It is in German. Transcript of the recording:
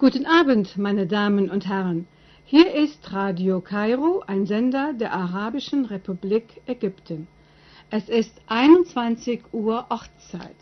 Guten Abend, meine Damen und Herren. Hier ist Radio Kairo, ein Sender der Arabischen Republik Ägypten. Es ist 21 Uhr Ortszeit.